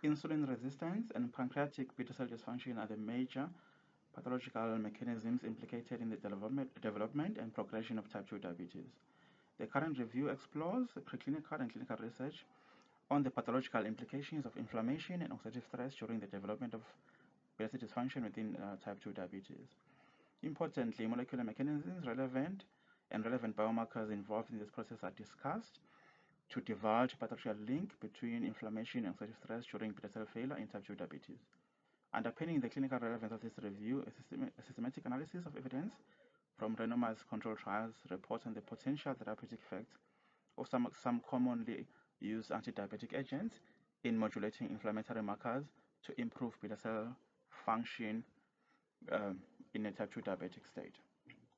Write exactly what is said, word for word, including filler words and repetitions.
Insulin resistance and pancreatic beta cell dysfunction are the major pathological mechanisms implicated in the development, development and progression of type two diabetes. The current review explores preclinical and clinical research on the pathological implications of inflammation and oxidative stress during the development of beta cell dysfunction within uh, type two diabetes. Importantly, molecular mechanisms relevant and relevant biomarkers involved in this process are discussed to divulge a pathological link between inflammation and oxidative stress during beta cell failure in type two diabetes. Underpinning the clinical relevance of this review is a systematic analysis of evidence from randomized controlled trials reporting the potential therapeutic effects of some, some commonly used anti-diabetic agents in modulating inflammatory markers to improve beta cell function um, in a type two diabetic state.